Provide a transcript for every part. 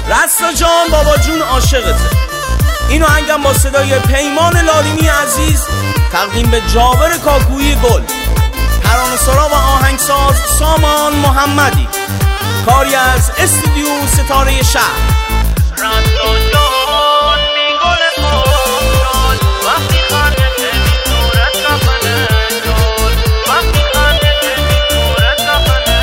رستا جان بابا جون عاشقته. این آهنگم با صدای پیمان لالینی عزیز تقدیم به جابر کاکویی گل، ترانه‌سرا و آهنگساز سامان محمدی، کاری از استودیو ستاره شهر. رستا جان میگل پاکال وقتی خانه کنی صورت کفنه جان، وقتی خانه کنی صورت کفنه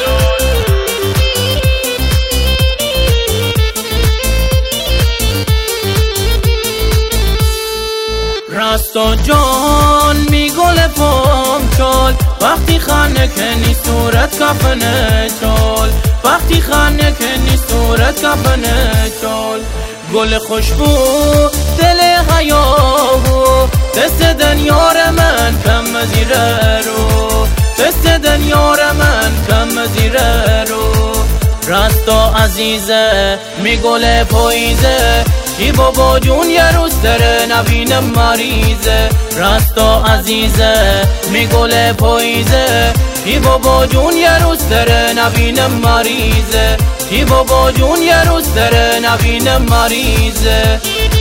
جان. رستا جان میگل پاکال وقتی خانه کنی صورت کفنه جان، وقتی خانه کنی صورت کفنه جان. گل خوشبو دل حیاهو دست دنیار من کم مزیره رو، دست دنیار من کم مزیره رو. رستا عزیزه میگل پاییزه کی بابا جون یه روز داره نبینم مریضه. رستا عزیزه میگل پاییزه کی بابا جون یه روز داره نبینم مریضه، کی بابا جون یه روز داره نبینم مریضه.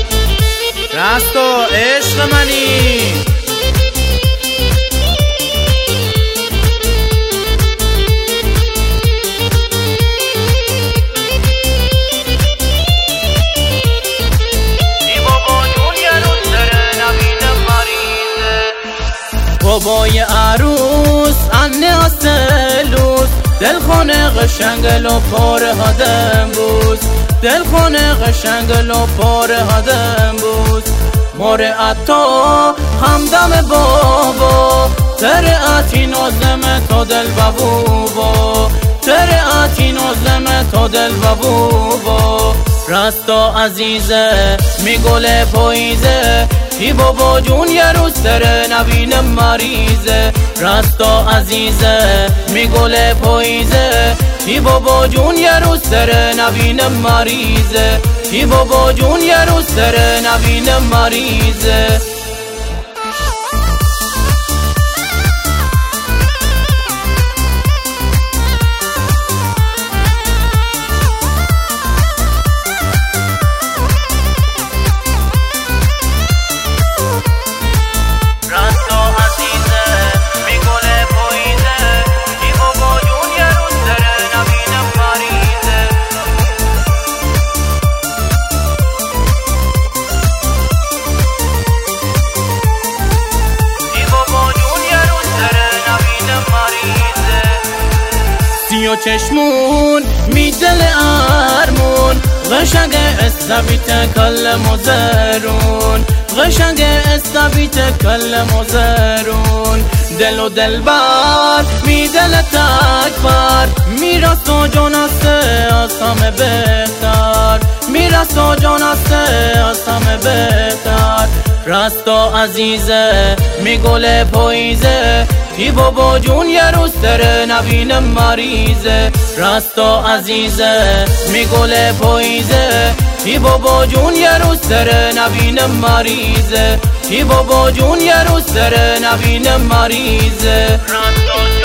رستا عشق منی بابای عروس انه اصلوس دلخانه قشنگل و پاره هدم بود، دلخانه قشنگل و پاره هدم بود. ماره اتا همدم بابا تره اتی نازمه تا دل بابا، تره اتی نازمه تا دل بابا. رستا عزیزه میگل پاییزه کی بابا جون یه روز داره نبینم مریضه. رستا عزیزه میگل پاییزه کی بابا جون یه روز داره نبینم مریضه، کی بابا جون یه روز داره نبینم مریضه. و چشمون میدل ارمون قشنگ استبیت کل مزرون، قشنگ استبیت کل مزرون. دل و دلبر میدل تکبر میراست و جانسته از همه بهتر، میراست و جانسته از همه بهتر. رستا عزیزه میگل پاییزه کی بابا جون یه روز داره نبینم مریضه. رستا عزیزه میگل پاییزه کی بابا جون یه روز داره نبینم مریضه، کی بابا جون یه روز داره نبینم مریضه.